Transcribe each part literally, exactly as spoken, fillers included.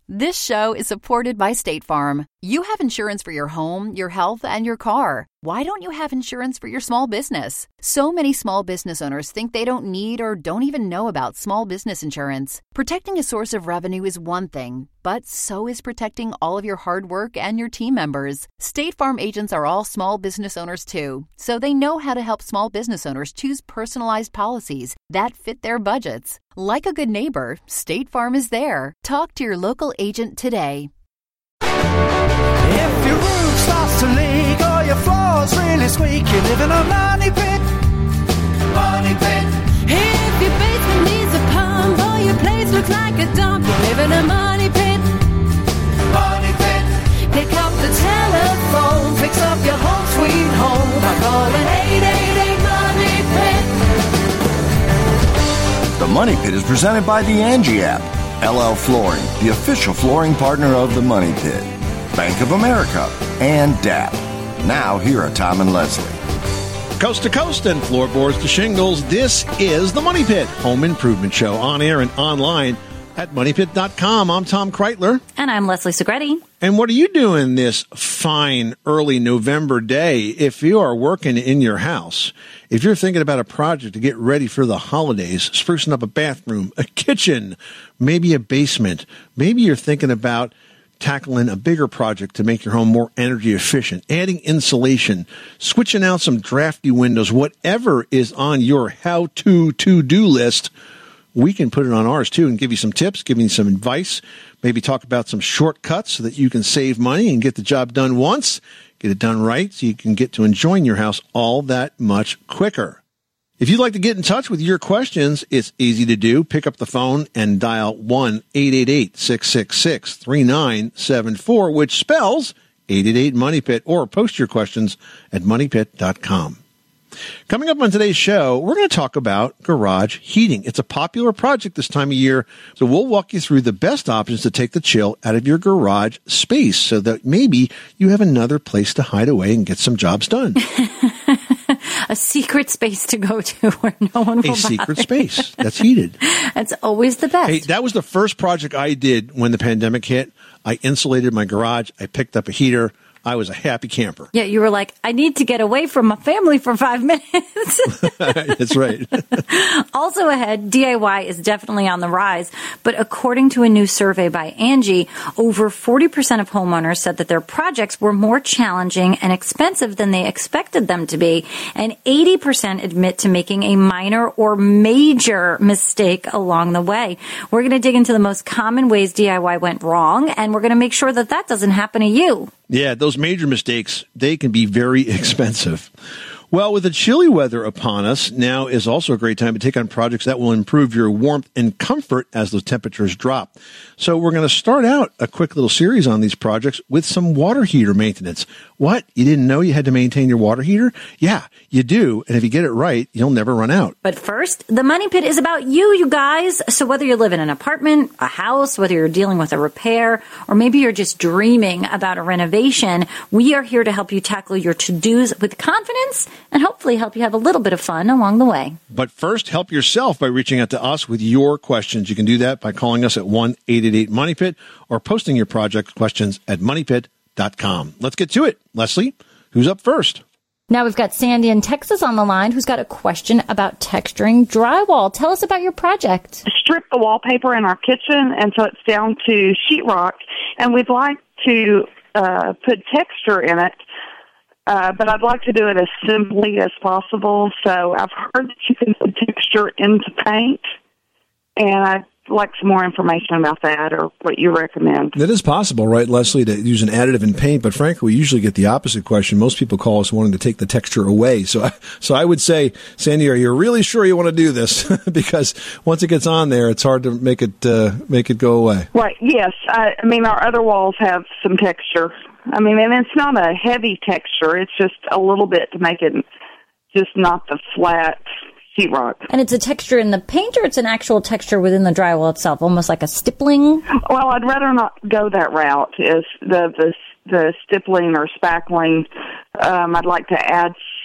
This show is supported by State Farm. You have insurance for your home, your health, and your car. Why don't you have insurance for your small business? So many small business owners think they don't need or don't even know about small business insurance. Protecting a source of revenue is one thing, but so is protecting all of your hard work and your team members. State Farm agents are all small business owners too, so they know how to help small business owners choose personalized policies that fit their budgets. Like a good neighbor, State Farm is there. Talk to your local agent today. If your roof starts to leak or your floor's really squeak, you live in a money pit. Money pit. If your basement needs a pump or your place looks like a dump, you live in a money pit. Money pit. Pick up the telephone, fix up your home sweet home by calling eight eight eight money pit. The Money Pit is presented by the Angie app, L L Flooring, the official flooring partner of the Money Pit, Bank of America, and D A P. Now, here are Tom and Leslie. Coast to coast and floorboards to shingles, this is the Money Pit Home Improvement Show, on air and online at money pit dot com. I'm Tom Kreitler. And I'm Leslie Segretti. And what are you doing this fine early November day if you are working in your house? If you're thinking about a project to get ready for the holidays, sprucing up a bathroom, a kitchen, maybe a basement, maybe you're thinking about tackling a bigger project to make your home more energy efficient, adding insulation, switching out some drafty windows, whatever is on your how-to to-do list, we can put it on ours too and give you some tips, give you some advice, maybe talk about some shortcuts so that you can save money and get the job done once, get it done right so you can get to enjoying your house all that much quicker. If you'd like to get in touch with your questions, it's easy to do. Pick up the phone and dial one eight eight eight, six six six, three nine seven four, which spells eight eight eight money pit, or post your questions at money pit dot com. Coming up on today's show, we're going to talk about garage heating. It's a popular project this time of year, so we'll walk you through the best options to take the chill out of your garage space so that maybe you have another place to hide away and get some jobs done. A secret space to go to where no one will A secret bother. space that's heated. That's always the best. Hey, that was the first project I did when the pandemic hit. I insulated my garage. I picked up a heater. I was a happy camper. Yeah, you were like, I need to get away from my family for five minutes. That's right. Also ahead, D I Y is definitely on the rise. But according to a new survey by Angie, over forty percent of homeowners said that their projects were more challenging and expensive than they expected them to be. And eighty percent admit to making a minor or major mistake along the way. We're going to dig into the most common ways D I Y went wrong, and we're going to make sure that that doesn't happen to you. Yeah, those major mistakes, they can be very expensive. Well, with the chilly weather upon us, now is also a great time to take on projects that will improve your warmth and comfort as those temperatures drop. So we're going to start out a quick little series on these projects with some water heater maintenance. What? You didn't know you had to maintain your water heater? Yeah, you do. And if you get it right, you'll never run out. But first, the Money Pit is about you, you guys. So whether you live in an apartment, a house, whether you're dealing with a repair, or maybe you're just dreaming about a renovation, we are here to help you tackle your to-dos with confidence and hopefully help you have a little bit of fun along the way. But first, help yourself by reaching out to us with your questions. You can do that by calling us at one eight eight eight money pit or posting your project questions at money pit dot com. Let's get to it. Leslie, who's up first? Now we've got Sandy in Texas on the line who's got a question about texturing drywall. Tell us about your project. Strip the wallpaper in our kitchen until it's down to sheetrock, and we'd like to uh, put texture in it. Uh, but I'd like to do it as simply as possible. So I've heard that you can put texture into paint, and I'd like some more information about that or what you recommend. It is possible, right, Leslie, to use an additive in paint, but frankly, we usually get the opposite question. Most people call us wanting to take the texture away. So I, so I would say, Sandy, are you really sure you want to do this? Because once it gets on there, it's hard to make it uh, make it go away. Right, yes. I, I mean, our other walls have some texture. I mean, and it's not a heavy texture. It's just a little bit to make it just not the flat sheetrock. And it's a texture in the paint, or it's an actual texture within the drywall itself, almost like a stippling? Well, I'd rather not go that route, is the the, the stippling or spackling. Um, I'd like to add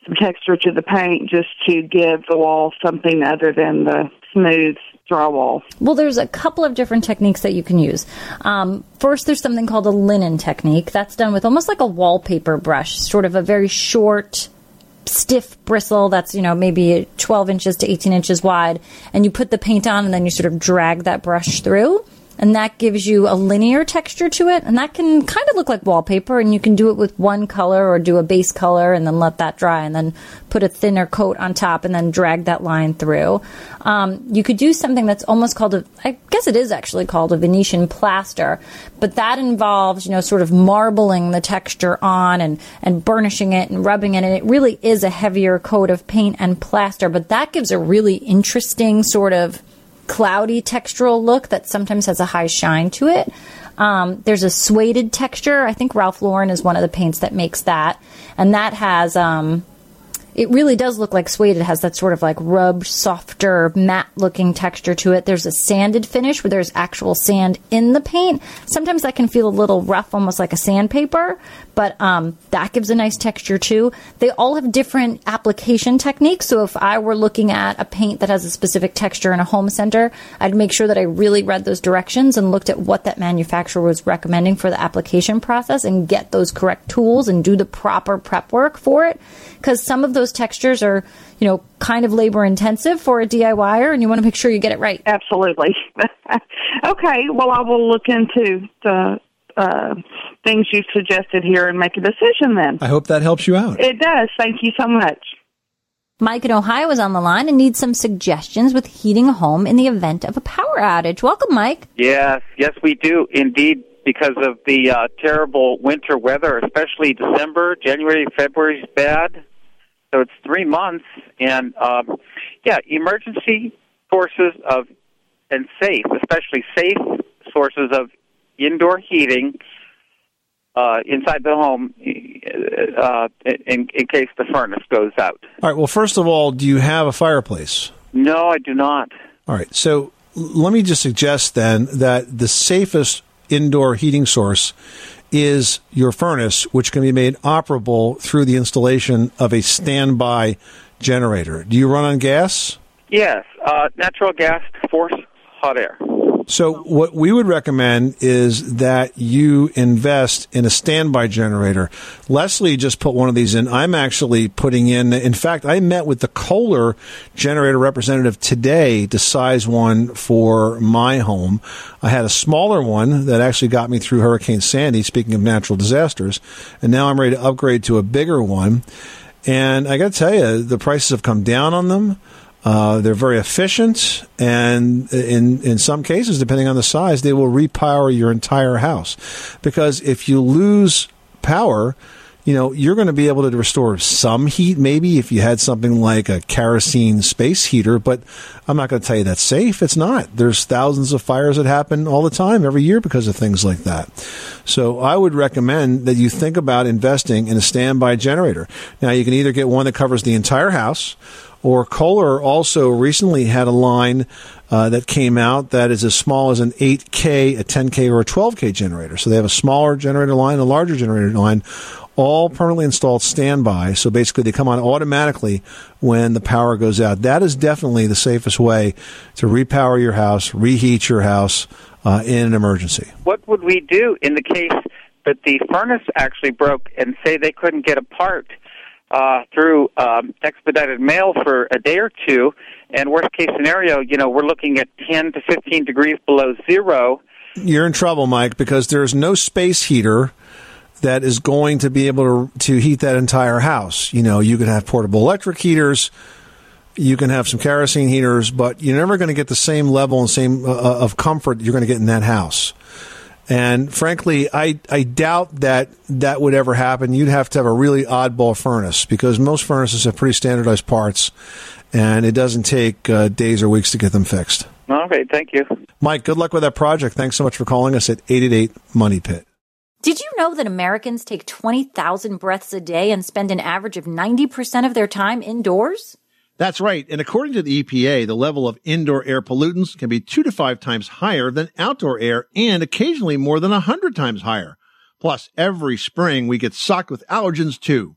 some texture to the paint just to give the wall something other than the smooth drywall. Well, there's a couple of different techniques that you can use. Um, first, there's something called a linen technique. That's done with almost like a wallpaper brush, sort of a very short, stiff bristle that's, you know, maybe twelve inches to eighteen inches wide. And you put the paint on and then you sort of drag that brush through. And that gives you a linear texture to it. And that can kind of look like wallpaper. And you can do it with one color or do a base color and then let that dry and then put a thinner coat on top and then drag that line through. Um, you could do something that's almost called a, I guess it is actually called a Venetian plaster. But that involves, you know, sort of marbling the texture on and, and burnishing it and rubbing it. And it really is a heavier coat of paint and plaster. But that gives a really interesting sort of cloudy textural look that sometimes has a high shine to it. Um, there's a suede texture. I think Ralph Lauren is one of the paints that makes that. And that has, um, it really does look like suede. It has that sort of like rubbed, softer, matte-looking texture to it. There's a sanded finish where there's actual sand in the paint. Sometimes that can feel a little rough, almost like a sandpaper, but um, that gives a nice texture too. They all have different application techniques. So if I were looking at a paint that has a specific texture in a home center, I'd make sure that I really read those directions and looked at what that manufacturer was recommending for the application process and get those correct tools and do the proper prep work for it. Because some of those textures are, you know, kind of labor intensive for a DIYer, and you want to make sure you get it right. Absolutely. Okay, well, I will look into the uh, things you suggested here and make a decision then. I hope that helps you out. It does. Thank you so much. Mike in Ohio is on the line and needs some suggestions with heating a home in the event of a power outage. Welcome, Mike. Yes, yes, we do indeed. Because of the uh, terrible winter weather, especially December, January, February is bad. So it's three months. And, um, yeah, emergency sources of, and safe, especially safe sources of indoor heating uh, inside the home uh, in, in case the furnace goes out. All right, well, first of all, do you have a fireplace? No, I do not. All right, so let me just suggest then that the safest indoor heating source is your furnace, which can be made operable through the installation of a standby generator. Do you run on gas? Yes, uh, natural gas force hot air. So what we would recommend is that you invest in a standby generator. Leslie just put one of these in. I'm actually putting in, in fact, I met with the Kohler generator representative today to size one for my home. I had a smaller one that actually got me through Hurricane Sandy, speaking of natural disasters, and now I'm ready to upgrade to a bigger one. And I got to tell you, the prices have come down on them. Uh, they're very efficient, and in in some cases, depending on the size, they will repower your entire house. Because if you lose power, you know, you're going to be able to restore some heat, maybe if you had something like a kerosene space heater, but I'm not going to tell you that's safe. It's not. There's thousands of fires that happen all the time, every year, because of things like that. So I would recommend that you think about investing in a standby generator. Now, you can either get one that covers the entire house, or Kohler also recently had a line uh, that came out that is as small as an eight K, a ten K, or a twelve K generator. So they have a smaller generator line, a larger generator line, all permanently installed standby. So basically they come on automatically when the power goes out. That is definitely the safest way to repower your house, reheat your house uh, in an emergency. What would we do in the case that the furnace actually broke and say they couldn't get a part Uh, through um, expedited mail for a day or two, and worst case scenario, you know, we're looking at ten to fifteen degrees below zero. You're in trouble, Mike, because there's no space heater that is going to be able to, to heat that entire house. You know, you can have portable electric heaters, you can have some kerosene heaters, but you're never going to get the same level and same uh, of comfort you're going to get in that house. And frankly, I, I doubt that that would ever happen. You'd have to have a really oddball furnace because most furnaces have pretty standardized parts, and it doesn't take uh, days or weeks to get them fixed. Okay, thank you. Mike, good luck with that project. Thanks so much for calling us at eight eight eight, Money Pit. Did you know that Americans take twenty thousand breaths a day and spend an average of ninety percent of their time indoors? That's right. And according to the E P A, the level of indoor air pollutants can be two to five times higher than outdoor air and occasionally more than a hundred times higher. Plus, every spring we get socked with allergens too.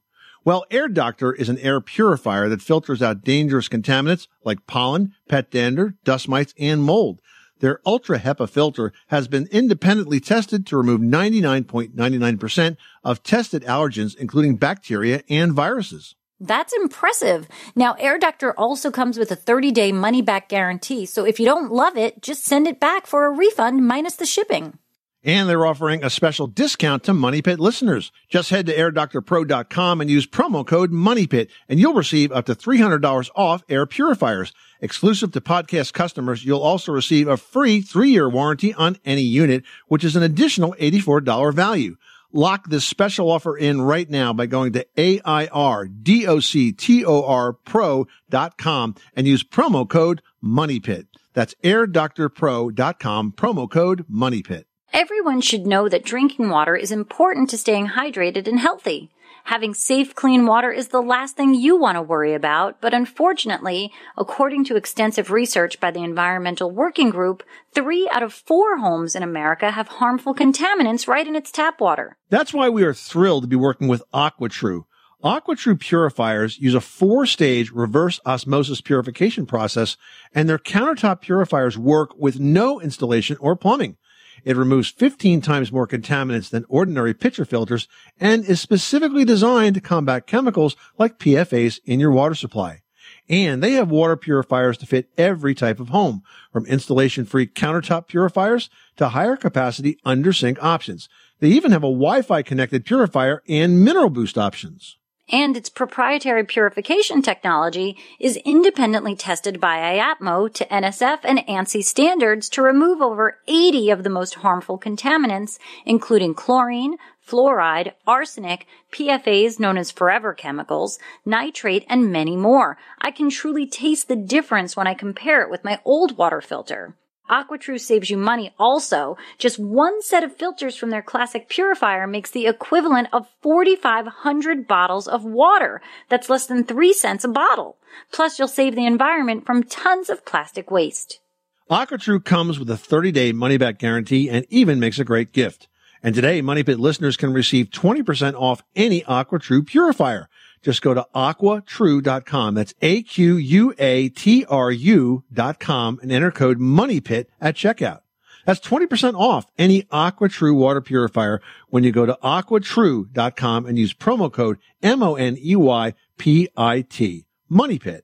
Well, Air Doctor is an air purifier that filters out dangerous contaminants like pollen, pet dander, dust mites, and mold. Their Ultra HEPA filter has been independently tested to remove ninety-nine point nine nine percent of tested allergens, including bacteria and viruses. That's impressive. Now, Air Doctor also comes with a thirty-day money-back guarantee, so if you don't love it, just send it back for a refund minus the shipping. And they're offering a special discount to Money Pit listeners. Just head to air doctor pro dot com and use promo code MONEYPIT, and you'll receive up to three hundred dollars off air purifiers. Exclusive to podcast customers, you'll also receive a free three-year warranty on any unit, which is an additional eighty-four dollars value. Lock this special offer in right now by going to A I R D O C T O R pro dot com and use promo code MONEYPIT. That's air doctor pro dot com, promo code MONEYPIT. Everyone should know that drinking water is important to staying hydrated and healthy. Having safe, clean water is the last thing you want to worry about, but unfortunately, according to extensive research by the Environmental Working Group, three out of four homes in America have harmful contaminants right in its tap water. That's why we are thrilled to be working with AquaTrue. AquaTrue purifiers use a four-stage reverse osmosis purification process, and their countertop purifiers work with no installation or plumbing. It removes fifteen times more contaminants than ordinary pitcher filters and is specifically designed to combat chemicals like P F As in your water supply. And they have water purifiers to fit every type of home, from installation-free countertop purifiers to higher capacity under-sink options. They even have a Wi-Fi connected purifier and mineral boost options. And its proprietary purification technology is independently tested by I A P M O to N S F and ANSI standards to remove over eighty of the most harmful contaminants, including chlorine, fluoride, arsenic, P F As known as forever chemicals, nitrate, and many more. I can truly taste the difference when I compare it with my old water filter. AquaTrue saves you money also. Just one set of filters from their classic purifier makes the equivalent of forty-five hundred bottles of water. That's less than three cents a bottle. Plus, you'll save the environment from tons of plastic waste. AquaTrue comes with a thirty-day money-back guarantee and even makes a great gift. And today, Money Pit listeners can receive twenty percent off any AquaTrue purifier. Just go to aqua true dot com. That's A Q U A T R U dot com and enter code MONEYPIT at checkout. That's twenty percent off any AquaTrue water purifier when you go to aqua true dot com and use promo code M O N E Y P I T. MONEYPIT.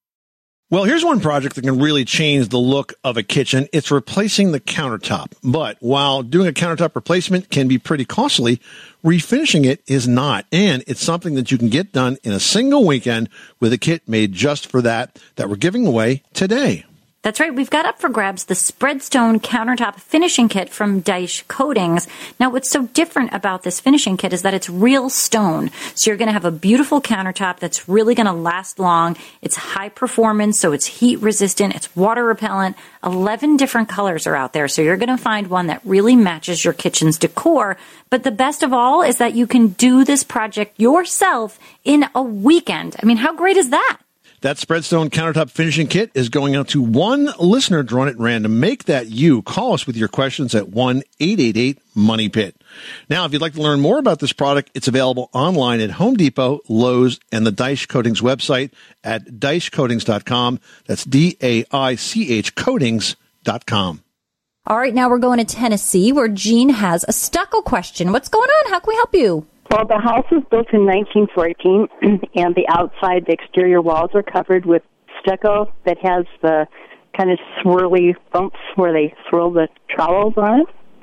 Well, here's one project that can really change the look of a kitchen. It's replacing the countertop. But while doing a countertop replacement can be pretty costly, refinishing it is not. And it's something that you can get done in a single weekend with a kit made just for that, that we're giving away today. That's right. We've got up for grabs the Spreadstone Countertop Finishing Kit from Daish Coatings. Now, what's so different about this finishing kit is that it's real stone. So you're going to have a beautiful countertop that's really going to last long. It's high performance, so it's heat resistant. It's water repellent. eleven different colors are out there. So you're going to find one that really matches your kitchen's decor. But the best of all is that you can do this project yourself in a weekend. I mean, how great is that? That Spreadstone Countertop Finishing Kit is going out to one listener drawn at random. Make that you. Call us with your questions at one eight eight eight money pit. Now, if you'd like to learn more about this product, it's available online at Home Depot, Lowe's, and the Daish Coatings website at daish coatings dot com. That's D A I C H coatings dot com. All right, now we're going to Tennessee, where Jean has a stucco question. What's going on? How can we help you? Well, the house was built in nineteen fourteen, and the outside, the exterior walls are covered with stucco that has the kind of swirly bumps where they swirl the trowels on it.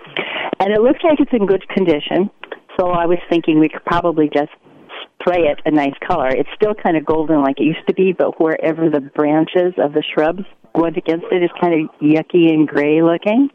And it looks like it's in good condition, so I was thinking we could probably just spray it a nice color. It's still kind of golden like it used to be, but wherever the branches of the shrubs went against it is kind of yucky and gray looking.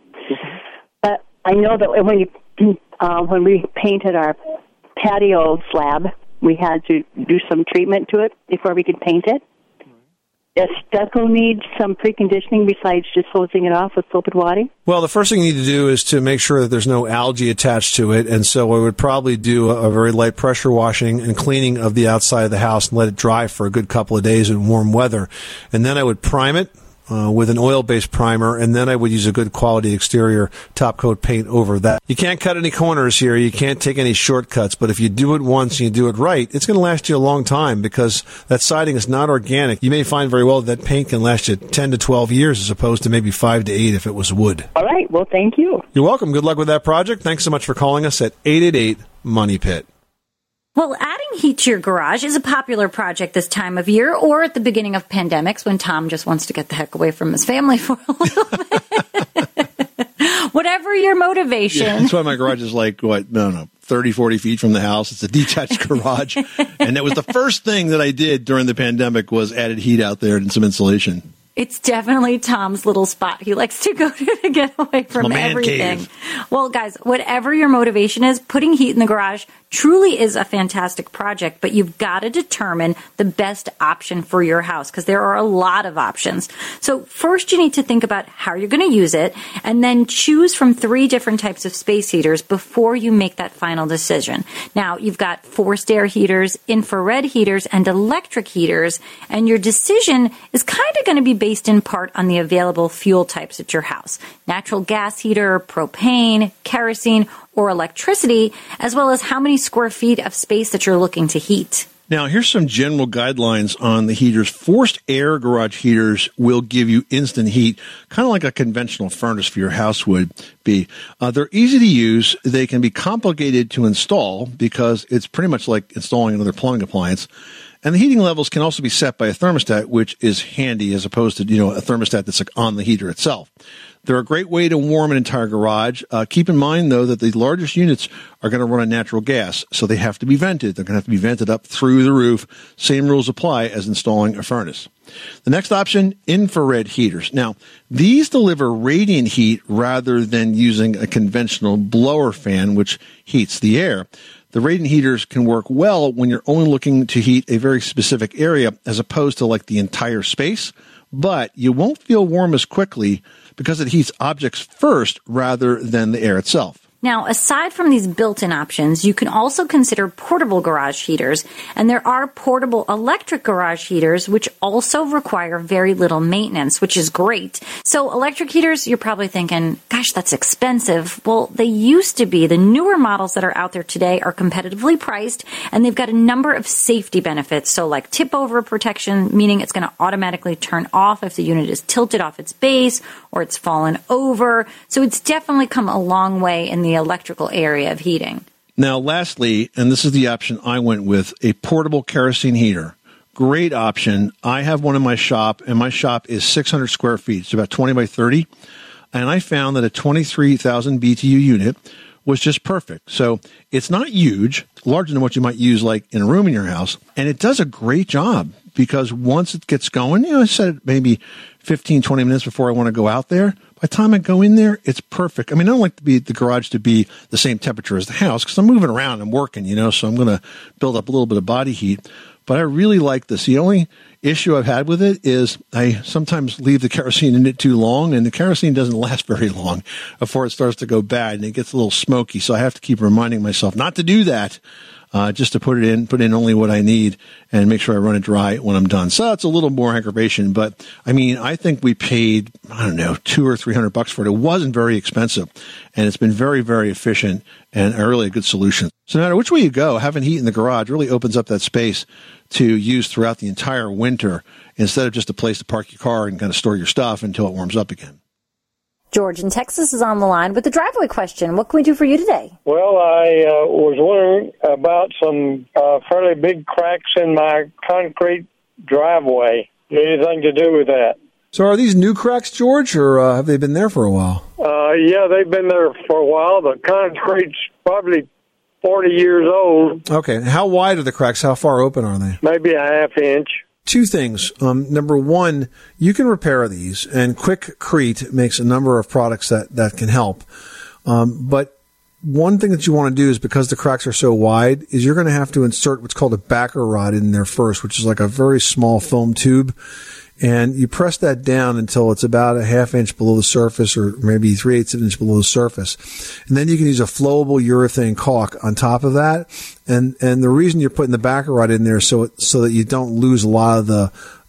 But I know that when you, uh, when we painted our patio slab, we had to do some treatment to it before we could paint it. Does stucco need some preconditioning besides just hosing it off with soap and water? Well, the first thing you need to do is to make sure that there's no algae attached to it, and so I would probably do a, a very light pressure washing and cleaning of the outside of the house and let it dry for a good couple of days in warm weather. And then I would prime it uh, with an oil-based primer, and then I would use a good quality exterior top coat paint over that. You can't cut any corners here. You can't take any shortcuts, but if you do it once and you do it right, it's going to last you a long time because that siding is not organic. You may find very well that paint can last you ten to twelve years as opposed to maybe five to eight if it was wood. All right. Well, thank you. You're welcome. Good luck with that project. Thanks so much for calling us at eight eight eight, Money Pit. Well, adding heat to your garage is a popular project this time of year or at the beginning of pandemics when Tom just wants to get the heck away from his family for a little bit. Whatever your motivation. Yeah, that's why my garage is like, what, no, no, thirty, forty feet from the house. It's a detached garage. And that was the first thing that I did during the pandemic was added heat out there and some insulation. It's definitely Tom's little spot. He likes to go to to get away from My man everything. cave. Well, guys, whatever your motivation is, putting heat in the garage truly is a fantastic project, but you've got to determine the best option for your house because there are a lot of options. So first you need to think about how you're going to use it and then choose from three different types of space heaters before you make that final decision. Now, you've got forced air heaters, infrared heaters, and electric heaters, and your decision is kind of going to be based in part on the available fuel types at your house. Natural gas heater, propane, kerosene, or electricity, as well as how many square feet of space that you're looking to heat. Now, here's some general guidelines on the heaters. Forced air garage heaters will give you instant heat, kind of like a conventional furnace for your house would be. Uh, they're easy to use. They can be complicated to install because it's pretty much like installing another plumbing appliance. And the heating levels can also be set by a thermostat, which is handy as opposed to, you know, a thermostat that's like on the heater itself. They're a great way to warm an entire garage. Uh, keep in mind, though, that the largest units are going to run on natural gas, so they have to be vented. They're going to have to be vented up through the roof. Same rules apply as installing a furnace. The next option, infrared heaters. Now, these deliver radiant heat rather than using a conventional blower fan, which heats the air. The radiant heaters can work well when you're only looking to heat a very specific area as opposed to like the entire space, but you won't feel warm as quickly because it heats objects first rather than the air itself. Now, aside from these built-in options, you can also consider portable garage heaters, and there are portable electric garage heaters which also require very little maintenance, which is great. So electric heaters, you're probably thinking, gosh, that's expensive. Well, they used to be. The newer models that are out there today are competitively priced, and they've got a number of safety benefits. So like tip-over protection, meaning it's going to automatically turn off if the unit is tilted off its base or it's fallen over. So it's definitely come a long way in the the electrical area of heating. Now, lastly, and this is the option I went with, a portable kerosene heater. Great option. I have one in my shop, and my shop is six hundred square feet. It's about twenty by thirty. And I found that a twenty-three thousand B T U unit was just perfect. So it's not huge, larger than what you might use like in a room in your house. And it does a great job because once it gets going, you know, I set it maybe fifteen, twenty minutes before I want to go out there. By the time I go in there, it's perfect. I mean, I don't like to be the garage to be the same temperature as the house because I'm moving around and working, you know, so I'm going to build up a little bit of body heat. But I really like this. The only issue I've had with it is I sometimes leave the kerosene in it too long, and the kerosene doesn't last very long before it starts to go bad, and it gets a little smoky. So I have to keep reminding myself not to do that. Uh, just to put it in, put in only what I need and make sure I run it dry when I'm done. So that's a little more aggravation, but I mean, I think we paid, I don't know, two or three hundred bucks for it. It wasn't very expensive and it's been very, very efficient and a really a good solution. So no matter which way you go, having heat in the garage really opens up that space to use throughout the entire winter instead of just a place to park your car and kind of store your stuff until it warms up again. George in Texas is on the line with the driveway question. What can we do for you today? Well, I uh, was wondering about some uh, fairly big cracks in my concrete driveway. Anything to do with that? So are these new cracks, George, or uh, have they been there for a while? Uh, yeah, they've been there for a while. The concrete's probably forty years old. Okay. How wide are the cracks? How far open are they? Maybe a half inch. Two things. Um, number one, you can repair these, and Quikrete makes a number of products that, that can help. Um, but one thing that you want to do is, because the cracks are so wide, is you're going to have to insert what's called a backer rod in there first, which is like a very small foam tube. And you press that down until it's about a half inch below the surface, or maybe three-eighths of an inch below the surface. And then you can use a flowable urethane caulk on top of that. And and the reason you're putting the backer rod in there is so it, so that you don't lose a lot of the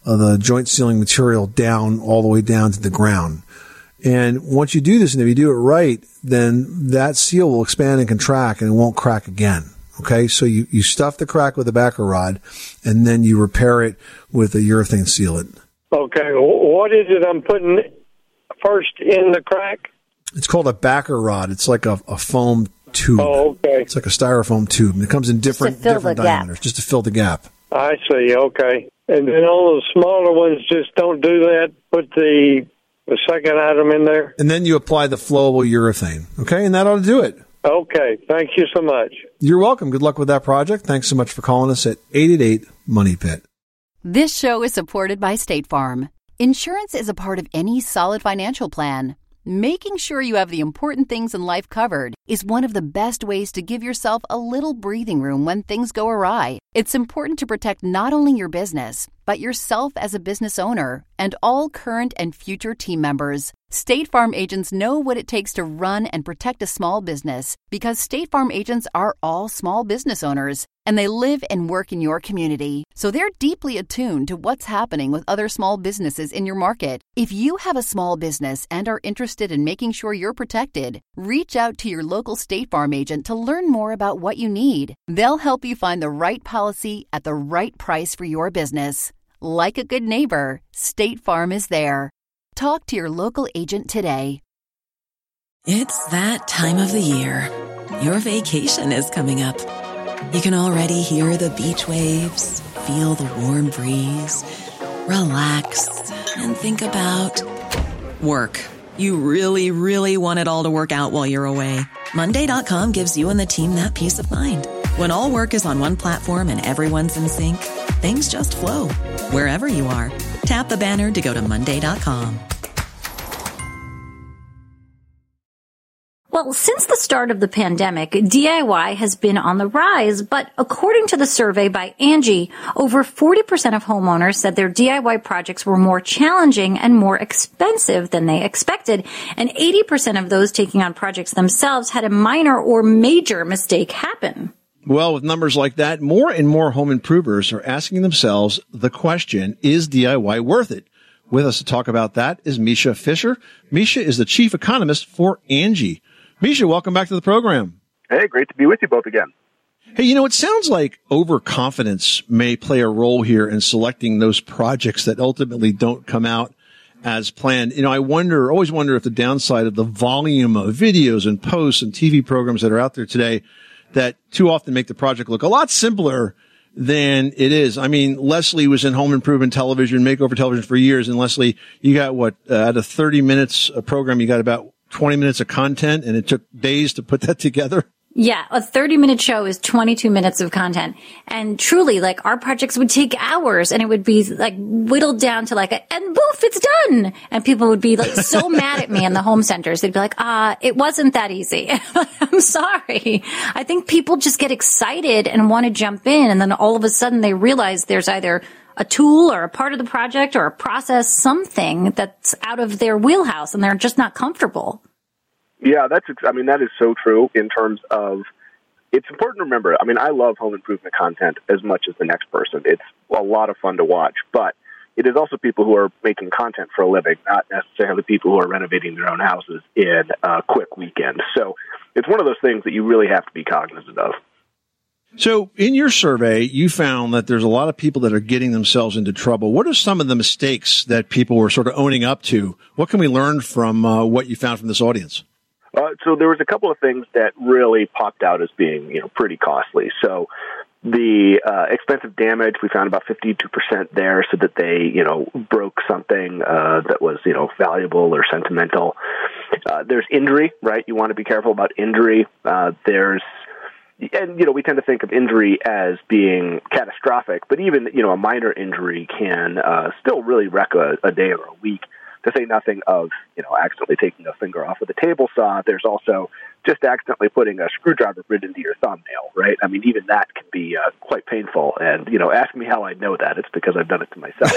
of the joint sealing material down all the way down to the ground. And once you do this, and if you do it right, then that seal will expand and contract and it won't crack again. Okay, so you, you stuff the crack with a backer rod, and then you repair it with a urethane sealant. Okay, what is it I'm putting first in the crack? It's called a backer rod. It's like a, a foam tube. Oh, okay. It's like a styrofoam tube, and it comes in different, different diameters, just to fill the gap. I see, okay. And then all the smaller ones, just don't do that. Put the, the second item in there. And then you apply the flowable urethane, okay? And that ought to do it. Okay, thank you so much. You're welcome. Good luck with that project. Thanks so much for calling us at eight eight eight, money pit. This show is supported by State Farm. Insurance is a part of any solid financial plan. Making sure you have the important things in life covered is one of the best ways to give yourself a little breathing room when things go awry. It's important to protect not only your business, but yourself as a business owner and all current and future team members. State Farm agents know what it takes to run and protect a small business because State Farm agents are all small business owners and they live and work in your community. So they're deeply attuned to what's happening with other small businesses in your market. If you have a small business and are interested in making sure you're protected, reach out to your local State Farm agent to learn more about what you need. They'll help you find the right policy at the right price for your business. Like a good neighbor, State Farm is there. Talk to your local agent today. It's that time of the year. Your vacation is coming up. You can already hear the beach waves, feel the warm breeze, relax, and think about work. You really, really want it all to work out while you're away. Monday dot com gives you and the team that peace of mind. When all work is on one platform and everyone's in sync, things just flow. Wherever you are, tap the banner to go to Monday dot com. Well, since the start of the pandemic, D I Y has been on the rise, but according to the survey by Angie, over forty percent of homeowners said their D I Y projects were more challenging and more expensive than they expected, and eighty percent of those taking on projects themselves had a minor or major mistake happen. Well, with numbers like that, more and more home improvers are asking themselves the question, is D I Y worth it? With us to talk about that is Misha Fisher. Misha is the chief economist for Angie. Misha, welcome back to the program. Hey, great to be with you both again. Hey, you know, it sounds like overconfidence may play a role here in selecting those projects that ultimately don't come out as planned. You know, I wonder, always wonder if the downside of the volume of videos and posts and T V programs that are out there today that too often make the project look a lot simpler than it is. I mean, Leslie was in home improvement television, makeover television for years. And Leslie, you got what, uh, out of thirty minutes a program, you got about twenty minutes of content, and it took days to put that together? Yeah, a thirty-minute show is twenty-two minutes of content. And truly, like, our projects would take hours, and it would be, like, whittled down to, like, a, and boof, it's done! And people would be, like, so mad at me in the home centers. They'd be like, ah, uh, it wasn't that easy. I'm sorry. I think people just get excited and want to jump in, and then all of a sudden they realize there's either a tool or a part of the project or a process, something that's out of their wheelhouse, and they're just not comfortable. Yeah, that's, I mean, that is so true in terms of, it's important to remember, I mean, I love home improvement content as much as the next person. It's a lot of fun to watch, but it is also people who are making content for a living, not necessarily people who are renovating their own houses in a quick weekend. So it's one of those things that you really have to be cognizant of. So in your survey, you found that there's a lot of people that are getting themselves into trouble. What are some of the mistakes that people were sort of owning up to? What can we learn from uh, what you found from this audience? Uh, so there was a couple of things that really popped out as being, you know, pretty costly. So the uh, expensive damage, we found about fifty-two percent there, so that they, you know, broke something uh, that was, you know, valuable or sentimental. Uh, there's injury, right? You want to be careful about injury. Uh, there's And, you know, we tend to think of injury as being catastrophic, but even, you know, a minor injury can uh, still really wreck a, a day or a week, to say nothing of, you know, accidentally taking a finger off of the table saw. There's also just accidentally putting a screwdriver bit into your thumbnail, right? I mean, even that can be uh, quite painful. And, you know, ask me how I know that. It's because I've done it to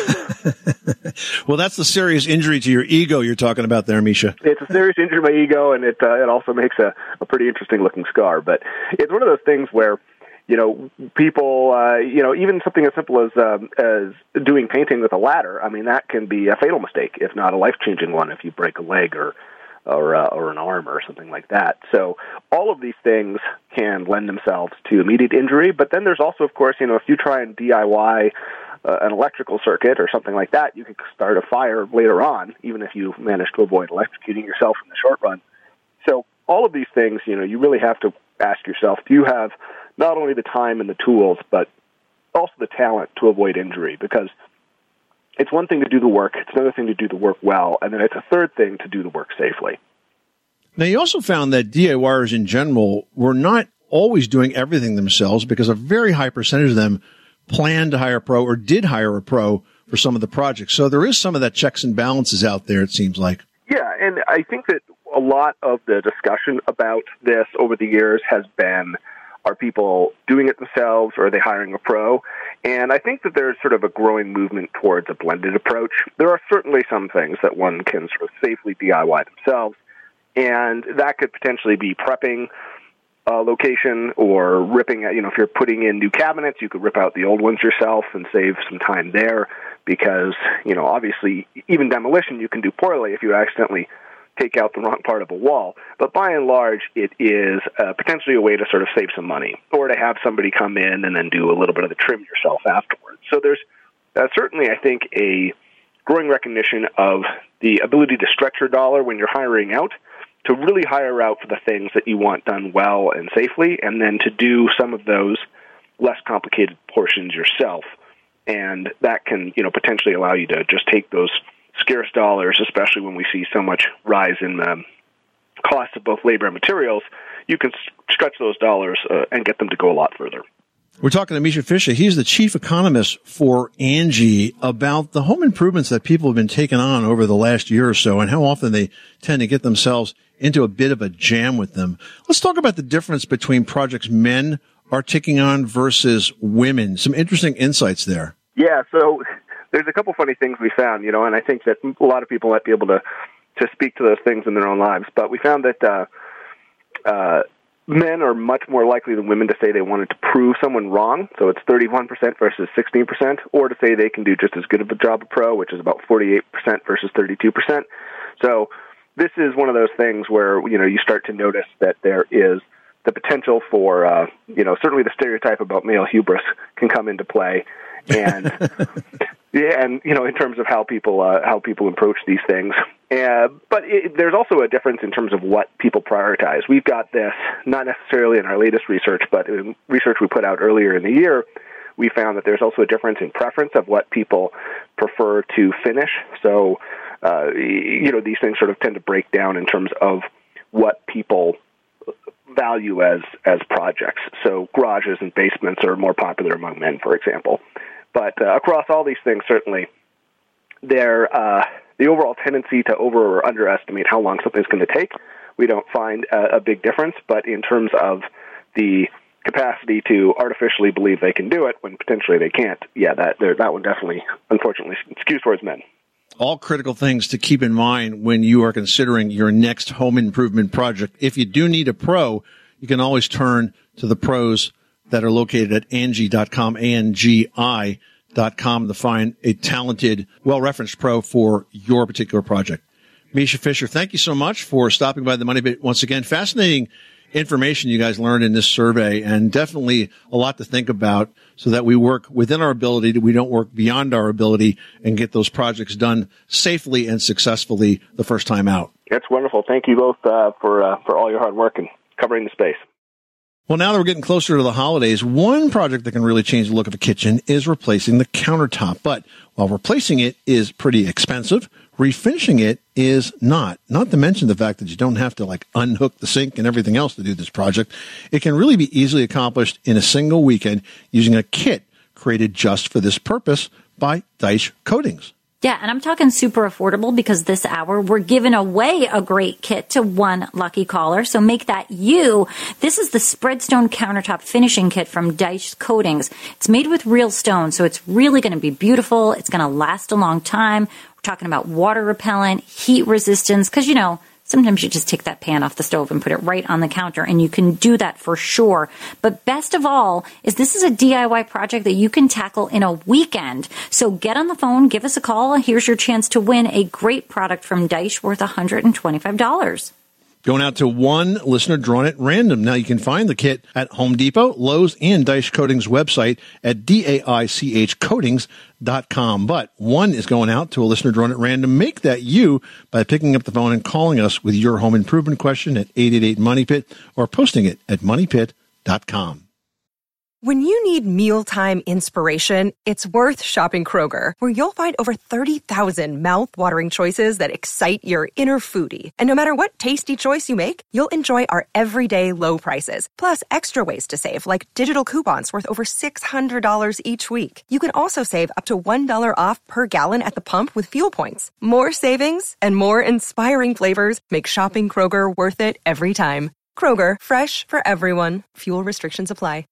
myself. Well, that's the serious injury to your ego you're talking about there, Misha. It's a serious injury to my ego, and it uh, it also makes a, a pretty interesting looking scar. But it's one of those things where, you know, people, uh, you know, even something as simple as um, as doing painting with a ladder. I mean, that can be a fatal mistake, if not a life-changing one, if you break a leg or or uh, or an arm or something like that. So all of these things can lend themselves to immediate injury. But then there's also, of course, you know, if you try and D I Y uh, an electrical circuit or something like that, you could start a fire later on, even if you manage to avoid electrocuting yourself in the short run. So all of these things, you know, you really have to ask yourself, do you have not only the time and the tools, but also the talent to avoid injury? Because it's one thing to do the work, it's another thing to do the work well, and then it's a third thing to do the work safely. Now, you also found that D I Y ers in general were not always doing everything themselves, because a very high percentage of them planned to hire a pro or did hire a pro for some of the projects. So there is some of that checks and balances out there, it seems like. Yeah, and I think that a lot of the discussion about this over the years has been, are people doing it themselves or are they hiring a pro? And I think that there's sort of a growing movement towards a blended approach. There are certainly some things that one can sort of safely D I Y themselves, and that could potentially be prepping a location or ripping, you know, if you're putting in new cabinets, you could rip out the old ones yourself and save some time there because, you know, obviously even demolition you can do poorly if you accidentally take out the wrong part of a wall. But by and large, it is uh, potentially a way to sort of save some money or to have somebody come in and then do a little bit of the trim yourself afterwards. So there's uh, certainly, I think, a growing recognition of the ability to stretch your dollar when you're hiring out, to really hire out for the things that you want done well and safely, and then to do some of those less complicated portions yourself. And that can, you know, potentially allow you to just take those scarce dollars, especially when we see so much rise in the cost of both labor and materials. You can stretch those dollars uh, and get them to go a lot further. We're talking to Misha Fisher. He's the chief economist for Angie about the home improvements that people have been taking on over the last year or so and how often they tend to get themselves into a bit of a jam with them. Let's talk about the difference between projects men are taking on versus women. Some interesting insights there. Yeah, so there's a couple funny things we found, you know, and I think that a lot of people might be able to, to speak to those things in their own lives. But we found that uh, uh, men are much more likely than women to say they wanted to prove someone wrong. So it's thirty-one percent versus sixteen percent, or to say they can do just as good of a job a pro, which is about forty-eight percent versus thirty-two percent. So this is one of those things where, you know, you start to notice that there is the potential for, uh, you know, certainly the stereotype about male hubris can come into play. And, yeah, and, you know, in terms of how people, uh, how people approach these things. Uh, but it, there's also a difference in terms of what people prioritize. We've got this, not necessarily in our latest research, but in research we put out earlier in the year, we found that there's also a difference in preference of what people prefer to finish. So, uh, you know, these things sort of tend to break down in terms of what people value as, as projects. So garages and basements are more popular among men, for example. But uh, across all these things, certainly, they're, uh, the overall tendency to over or underestimate how long something's going to take, we don't find a, a big difference. But in terms of the capacity to artificially believe they can do it when potentially they can't, yeah, that that one definitely, unfortunately, skews towards men. All critical things to keep in mind when you are considering your next home improvement project. If you do need a pro, you can always turn to the pros that are located at Angie dot com, A N G I dot com, to find a talented, well-referenced pro for your particular project. Misha Fisher, thank you so much for stopping by the Money Pit once again. Fascinating information you guys learned in this survey, and definitely a lot to think about so that we work within our ability, that we don't work beyond our ability, and get those projects done safely and successfully the first time out. That's wonderful. Thank you both uh, for uh, for all your hard work and covering the space. Well, now that we're getting closer to the holidays, one project that can really change the look of a kitchen is replacing the countertop. But while replacing it is pretty expensive, refinishing it is not. Not to mention the fact that you don't have to like unhook the sink and everything else to do this project. It can really be easily accomplished in a single weekend using a kit created just for this purpose by Deitsch Coatings. Yeah, and I'm talking super affordable because this hour we're giving away a great kit to one lucky caller. So make that you. This is the Spreadstone Countertop Finishing Kit from Deitsch Coatings. It's made with real stone, so it's really going to be beautiful. It's going to last a long time. We're talking about water repellent, heat resistance, because, you know, sometimes you just take that pan off the stove and put it right on the counter, and you can do that for sure. But best of all is this is a D I Y project that you can tackle in a weekend. So get on the phone, give us a call. Here's your chance to win a great product from Daish worth one hundred twenty-five dollars. Going out to one listener drawn at random. Now you can find the kit at Home Depot, Lowe's, and Daish Coatings website at D A I C H coatings dot com. But one is going out to a listener drawn at random. Make that you by picking up the phone and calling us with your home improvement question at eight eight eight money pit or posting it at money pit dot com. When you need mealtime inspiration, it's worth shopping Kroger, where you'll find over thirty thousand mouth-watering choices that excite your inner foodie. And no matter what tasty choice you make, you'll enjoy our everyday low prices, plus extra ways to save, like digital coupons worth over six hundred dollars each week. You can also save up to one dollar off per gallon at the pump with fuel points. More savings and more inspiring flavors make shopping Kroger worth it every time. Kroger, fresh for everyone. Fuel restrictions apply.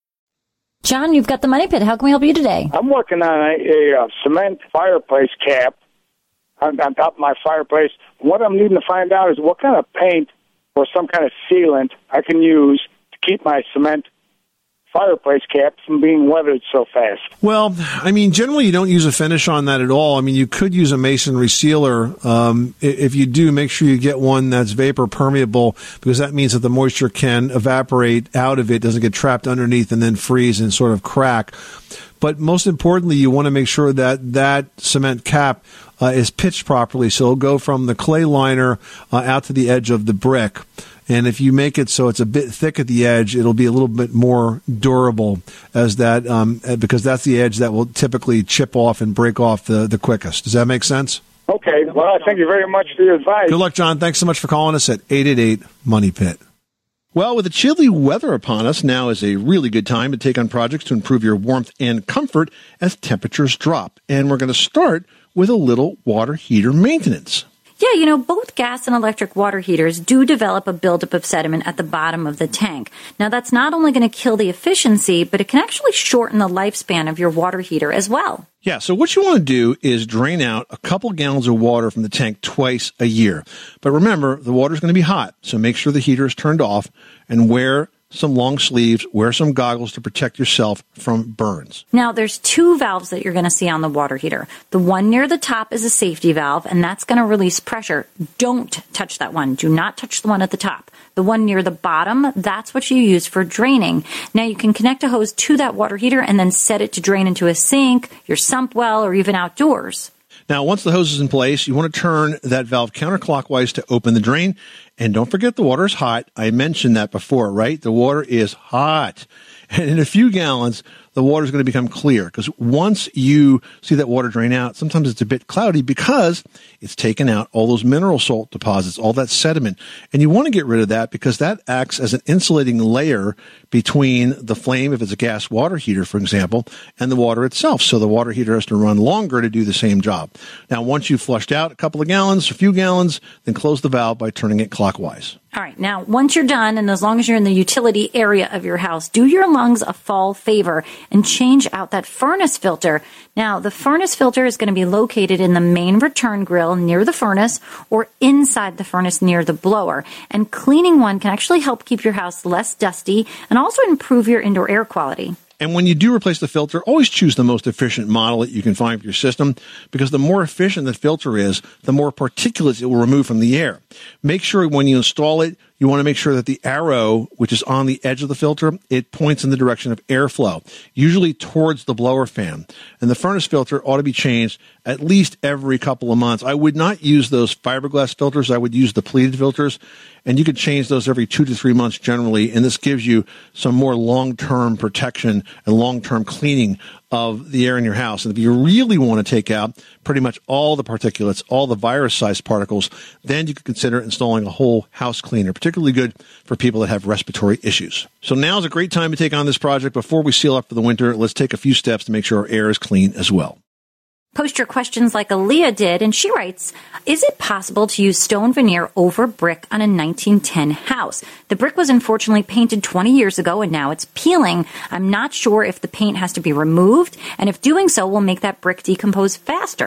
John, you've got the Money Pit. How can we help you today? I'm working on a, a, a cement fireplace cap on, on top of my fireplace. What I'm needing to find out is what kind of paint or some kind of sealant I can use to keep my cement fireplace cap from being weathered so fast. Well, I mean, generally you don't use a finish on that at all. I mean, you could use a masonry sealer. Um, if you do, make sure you get one that's vapor permeable, because that means that the moisture can evaporate out of it, doesn't get trapped underneath and then freeze and sort of crack. But most importantly, you want to make sure that that cement cap uh, is pitched properly. So it'll go from the clay liner uh, out to the edge of the brick. And if you make it so it's a bit thick at the edge, it'll be a little bit more durable as that, um, because that's the edge that will typically chip off and break off the, the quickest. Does that make sense? Okay. Well, thank you very much for your advice. Good luck, John. Thanks so much for calling us at eight eight eight money pit. Well, with the chilly weather upon us, now is a really good time to take on projects to improve your warmth and comfort as temperatures drop. And we're going to start with a little water heater maintenance. Yeah, you know, both gas and electric water heaters do develop a buildup of sediment at the bottom of the tank. Now, that's not only going to kill the efficiency, but it can actually shorten the lifespan of your water heater as well. Yeah, so what you want to do is drain out a couple gallons of water from the tank twice a year. But remember, the water is going to be hot, so make sure the heater is turned off and wear some long sleeves, wear some goggles to protect yourself from burns. Now, there's two valves that you're going to see on the water heater. The one near the top is a safety valve, and that's going to release pressure. Don't touch that one. Do not touch the one at the top. The one near the bottom, that's what you use for draining. Now, you can connect a hose to that water heater and then set it to drain into a sink, your sump well, or even outdoors. Now, once the hose is in place, you want to turn that valve counterclockwise to open the drain. And don't forget the water is hot. I mentioned that before, right? The water is hot. And in a few gallons, the water is going to become clear, because once you see that water drain out, sometimes it's a bit cloudy because it's taken out all those mineral salt deposits, all that sediment. And you want to get rid of that because that acts as an insulating layer between the flame, if it's a gas water heater, for example, and the water itself. So the water heater has to run longer to do the same job. Now, once you've flushed out a couple of gallons, a few gallons, then close the valve by turning it clockwise. All right. Now, once you're done, and as long as you're in the utility area of your house, do your lungs a fall favor and change out that furnace filter. Now, the furnace filter is going to be located in the main return grill near the furnace or inside the furnace near the blower. And cleaning one can actually help keep your house less dusty and also improve your indoor air quality. And when you do replace the filter, always choose the most efficient model that you can find for your system, because the more efficient the filter is, the more particulates it will remove from the air. Make sure when you install it, you want to make sure that the arrow, which is on the edge of the filter, it points in the direction of airflow, usually towards the blower fan. And the furnace filter ought to be changed at least every couple of months. I would not use those fiberglass filters. I would use the pleated filters. And you could change those every two to three months generally. And this gives you some more long-term protection and long-term cleaning of the air in your house. And if you really want to take out pretty much all the particulates, all the virus-sized particles, then you could consider installing a whole house cleaner, particularly good for people that have respiratory issues. So now is a great time to take on this project. Before we seal up for the winter, let's take a few steps to make sure our air is clean as well. Post your questions like Aaliyah did, and she writes, is it possible to use stone veneer over brick on a nineteen ten house? The brick was unfortunately painted twenty years ago, and now it's peeling. I'm not sure if the paint has to be removed, and if doing so will make that brick decompose faster.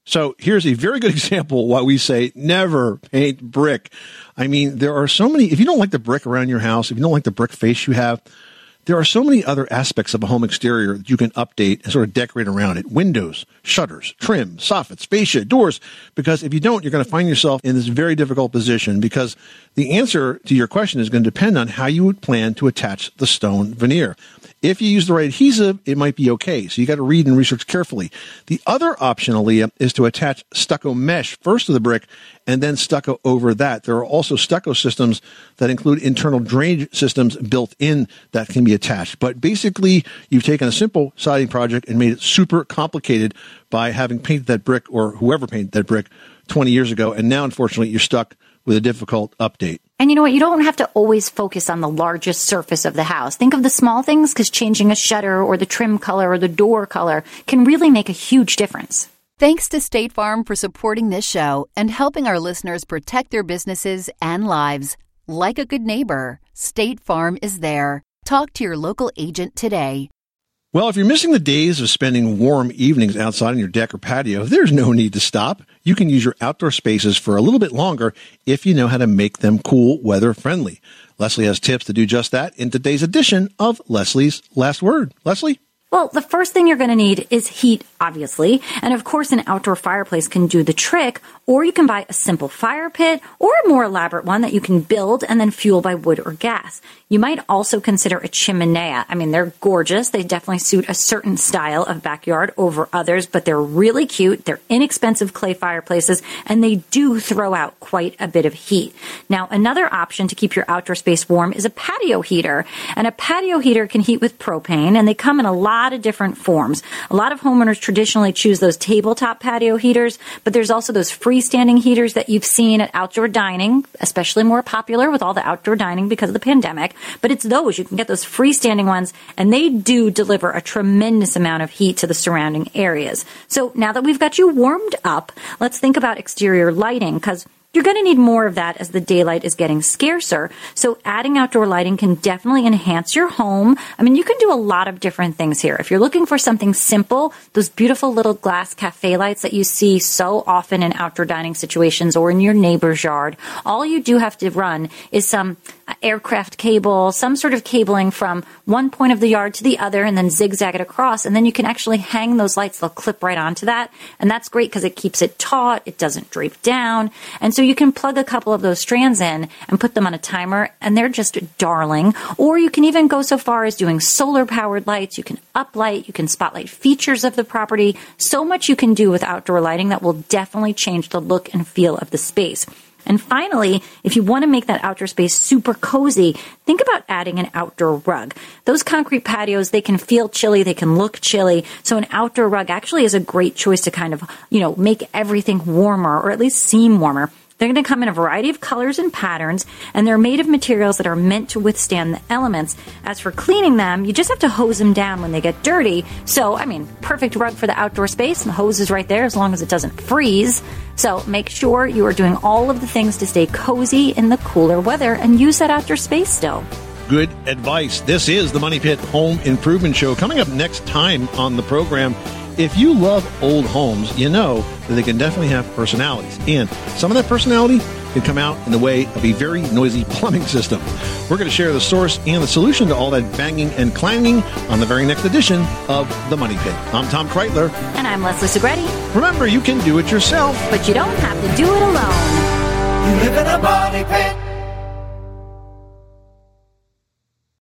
So here's a very good example why we say never paint brick. I mean, there are so many, if you don't like the brick around your house, if you don't like the brick face you have, there are so many other aspects of a home exterior that you can update and sort of decorate around it. Windows, shutters, trim, soffits, fascia, doors. Because if you don't, you're going to find yourself in this very difficult position because the answer to your question is going to depend on how you would plan to attach the stone veneer. If you use the right adhesive, it might be okay. So you got to read and research carefully. The other option, Aaliyah, is to attach stucco mesh first to the brick and then stucco over that. There are also stucco systems that include internal drainage systems built in that can be attached. But basically, you've taken a simple siding project and made it super complicated by having painted that brick or whoever painted that brick twenty years ago. And now, unfortunately, you're stuck with a difficult update. And you know what? You don't have to always focus on the largest surface of the house. Think of the small things because changing a shutter or the trim color or the door color can really make a huge difference. Thanks to State Farm for supporting this show and helping our listeners protect their businesses and lives. Like a good neighbor, State Farm is there. Talk to your local agent today. Well, if you're missing the days of spending warm evenings outside on your deck or patio, there's no need to stop. You can use your outdoor spaces for a little bit longer if you know how to make them cool weather friendly. Leslie has tips to do just that in today's edition of Leslie's Last Word. Leslie? Well, the first thing you're going to need is heat, obviously. And of course, an outdoor fireplace can do the trick, or you can buy a simple fire pit or a more elaborate one that you can build and then fuel by wood or gas. You might also consider a chimenea. I mean, they're gorgeous. They definitely suit a certain style of backyard over others, but they're really cute. They're inexpensive clay fireplaces, and they do throw out quite a bit of heat. Now, another option to keep your outdoor space warm is a patio heater. And a patio heater can heat with propane, and they come in a lot of different forms. A lot of homeowners traditionally choose those tabletop patio heaters, but there's also those freestanding heaters that you've seen at outdoor dining, especially more popular with all the outdoor dining because of the pandemic. But it's those. You can get those freestanding ones, and they do deliver a tremendous amount of heat to the surrounding areas. So now that we've got you warmed up, let's think about exterior lighting, because you're going to need more of that as the daylight is getting scarcer. So adding outdoor lighting can definitely enhance your home. I mean, you can do a lot of different things here. If you're looking for something simple, those beautiful little glass cafe lights that you see so often in outdoor dining situations or in your neighbor's yard, all you do have to run is some aircraft cable, some sort of cabling from one point of the yard to the other, and then zigzag it across. And then you can actually hang those lights. They'll clip right onto that. And that's great because it keeps it taut. It doesn't drape down. And so you can plug a couple of those strands in and put them on a timer, and they're just darling. Or you can even go so far as doing solar-powered lights. You can uplight. You can spotlight features of the property. So much you can do with outdoor lighting that will definitely change the look and feel of the space. And finally, if you want to make that outdoor space super cozy, think about adding an outdoor rug. Those concrete patios, they can feel chilly, they can look chilly. So an outdoor rug actually is a great choice to kind of, you know, make everything warmer, or at least seem warmer. They're going to come in a variety of colors and patterns, and they're made of materials that are meant to withstand the elements. As for cleaning them, you just have to hose them down when they get dirty. So, I mean, perfect rug for the outdoor space, and the hose is right there as long as it doesn't freeze. So make sure you are doing all of the things to stay cozy in the cooler weather and use that outdoor space still. Good advice. This is the Money Pit Home Improvement Show. Coming up next time on the program, if you love old homes, you know that they can definitely have personalities. And some of that personality can come out in the way of a very noisy plumbing system. We're going to share the source and the solution to all that banging and clanging on the very next edition of The Money Pit. I'm Tom Kreitler. And I'm Leslie Segretti. Remember, you can do it yourself, but you don't have to do it alone. You live in a money pit.